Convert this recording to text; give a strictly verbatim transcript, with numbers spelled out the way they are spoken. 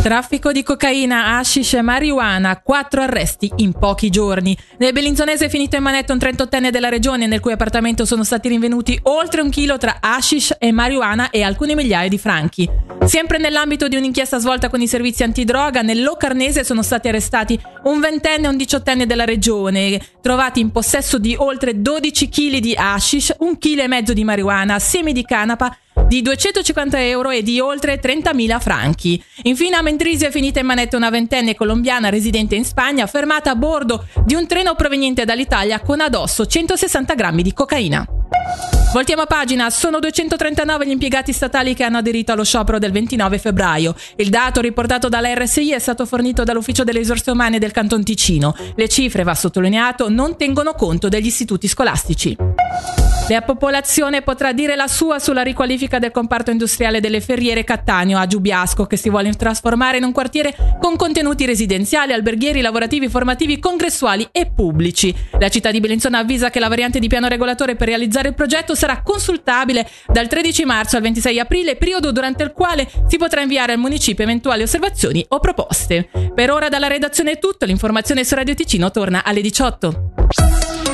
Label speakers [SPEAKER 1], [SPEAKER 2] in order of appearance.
[SPEAKER 1] Traffico di cocaina, hashish e marijuana, quattro arresti in pochi giorni. Nel Bellinzonese è finito in manetta un trentottenne della regione nel cui appartamento sono stati rinvenuti oltre un chilo tra hashish e marijuana e alcune migliaia di franchi. Sempre nell'ambito di un'inchiesta svolta con i servizi antidroga, nel Locarnese sono stati arrestati un ventenne e un diciottenne della regione, trovati in possesso di oltre dodici chili di hashish, un chilo e mezzo di marijuana, semi di canapa, di duecentocinquanta euro e di oltre trentamila franchi. Infine a Mendrisio è finita in manetta una ventenne colombiana residente in Spagna, fermata a bordo di un treno proveniente dall'Italia con addosso centosessanta grammi di cocaina. Voltiamo a pagina, sono duecentotrentanove gli impiegati statali che hanno aderito allo sciopero del ventinove febbraio. Il dato riportato dalla R S I è stato fornito dall'Ufficio delle Risorse Umane del Canton Ticino. Le cifre, va sottolineato, non tengono conto degli istituti scolastici. La popolazione potrà dire la sua sulla riqualifica del comparto industriale delle Ferriere Cattaneo a Giubiasco, che si vuole trasformare in un quartiere con contenuti residenziali, alberghieri, lavorativi, formativi, congressuali e pubblici. La città di Bellinzona avvisa che la variante di piano regolatore per realizzare il progetto sarà consultabile dal tredici marzo al ventisei aprile, periodo durante il quale si potrà inviare al municipio eventuali osservazioni o proposte. Per ora dalla redazione è tutto, l'informazione su Radio Ticino torna alle diciotto.